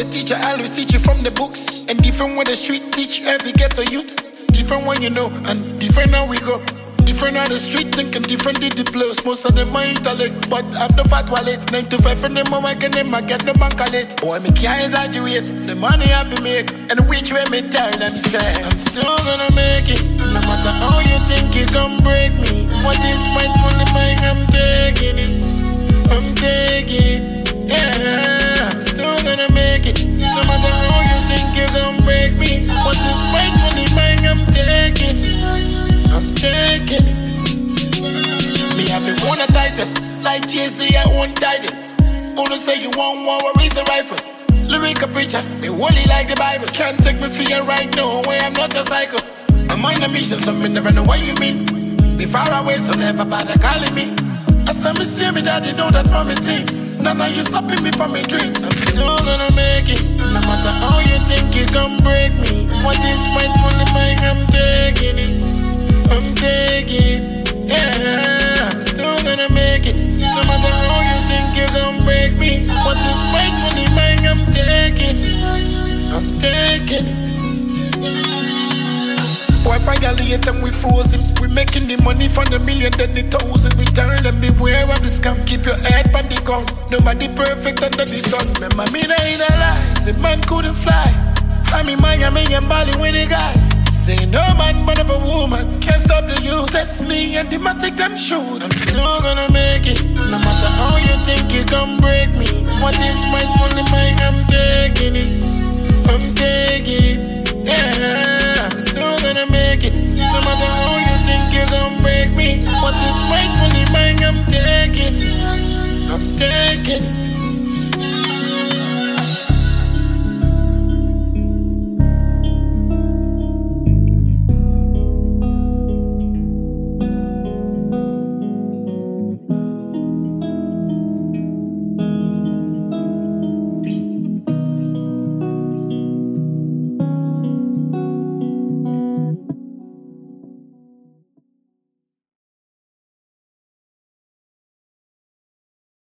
the teacher always teach you from the books, and different when the street teach every ghetto youth. Different when you know, and different how we go. Different on the street thinking, different did the plus. Most of them are intellect, but have no fat wallet. 9 to 5 and them are working them, I get no bank late. Boy, me can't exaggerate the money I have to make, and which way me tell them say I'm still gonna make it. No matter how you think you gon' break me, what is rightfully mine, I'm taking it. I'm taking it. Yeah, I'm still gonna make it. No matter how you think you gon' break me, what is rightfully mine, I'm taking it. I'm taking it. Me have me want a title, like Jay-Z, I want title. Wanna say you want war, raise a rifle. Lyrical preacher, me holy like the Bible. Can't take me for you right now, way I'm not a psycho. I'm on a mission, so me never know what you mean. Be far away, so never bother calling me. I said me see me daddy know that from me things. None of you stopping me from me dreams. I'm still gonna make it. No matter how you think you gon' break me, what is rightfully mine, I'm taking it. I'm taking it. Yeah, I'm still gonna make it. No matter how you think you gon' break me, what is rightfully mine, I'm taking it. I'm taking it. Why violate and we frozen? We making the money from the million, then the thousand. We tell them beware of the scam. Keep your head on the gun. Nobody perfect under the sun. Remember me, there ain't a lie. Say man couldn't fly. I'm in Miami and Bali with the guys. Say no man but of a woman can't stop the youth. Test me and the matic them shoot. I'm still gonna make it. No matter how you think you gon' break me, what is rightfully mine, I'm taking it. I'm taking it. Yeah, I'm still gonna make it. No matter how you think you gon' break me, what is rightfully mine, I'm taking it. I'm taking it.